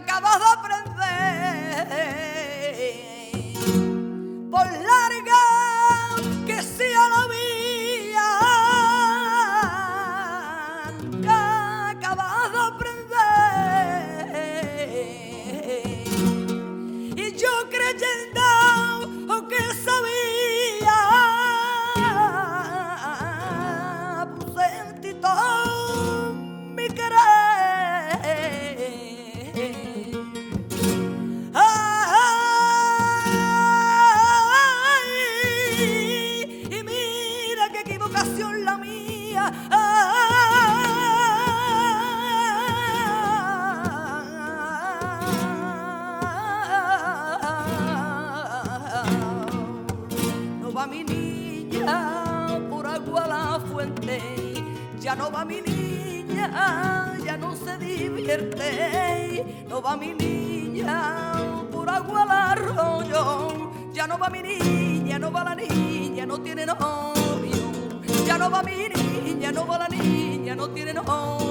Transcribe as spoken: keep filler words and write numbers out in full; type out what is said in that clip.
acabas de aprender. Por larga que sea la vía que acabas de aprender. Y yo creyendo que sabía, puse en ti todo mi querer. Ay, y mira qué equivocación la mía. No va mi niña por agua a la fuente, ya no va mi niña, ya no se divierte. No va mi niña por agua al arroyo, ya no va mi niña, no va la niña, no tiene novio. Ya no va mi niña, no va la niña, no tiene novio.